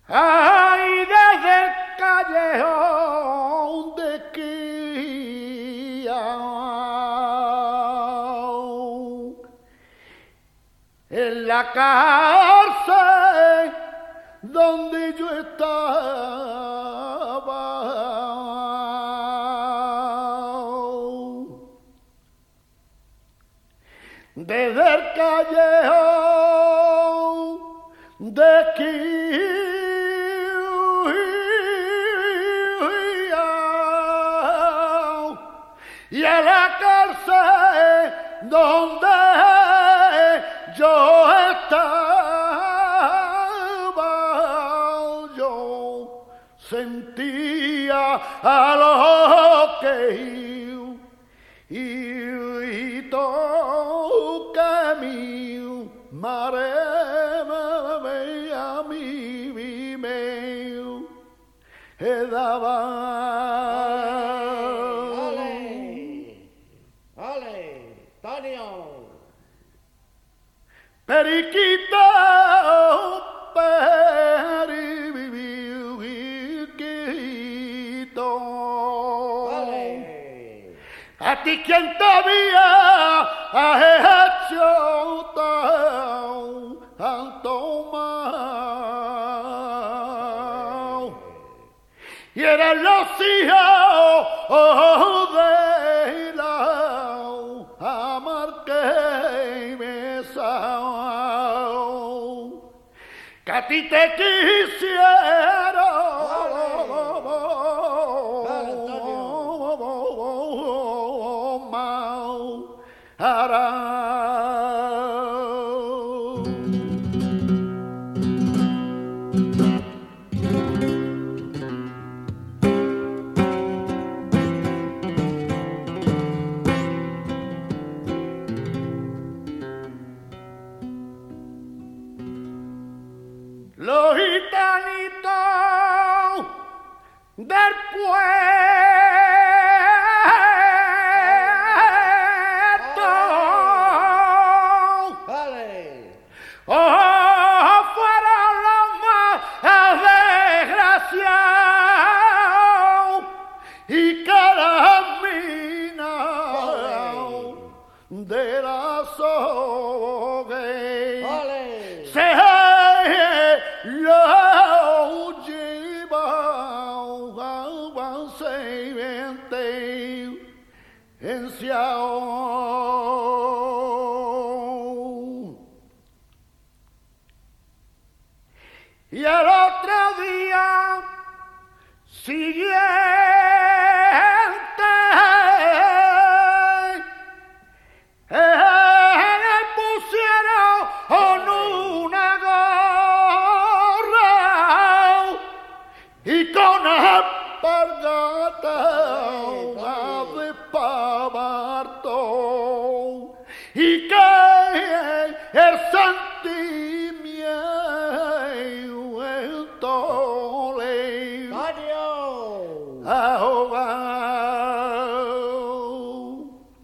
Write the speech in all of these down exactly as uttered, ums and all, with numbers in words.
Ay, desde el callejón de Quilla, en la cárcel donde yo estaba, desde el callejón de Quilla y a la cárcel donde yo estaba, yo sentía a lo que y, y toca mi mare me a mi me daba. Periquito, periquito, vale. A ti quien te había hecho tanto mal, y eran los hijos de la amarga y besao, que a ti te quisiera, los gitanitos del puerto, vale. Oh, fueron los más desgraciados y caraminados de la sogue, vale. Se lo lleva avance en Siao, y al otro día siguiente le pusieron una y con alpargata de pavarto y que el sentimiento le ahogado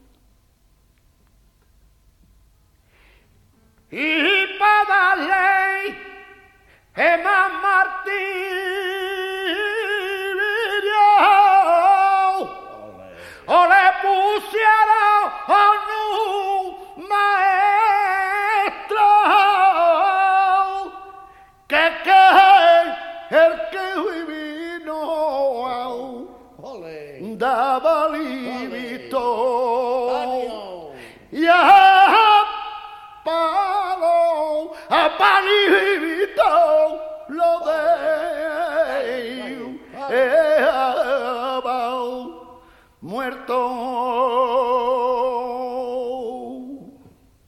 y para darle Emma Martín o le pusieron un maestro que, que el que vino daba libito y a palo a palito lo de muerto.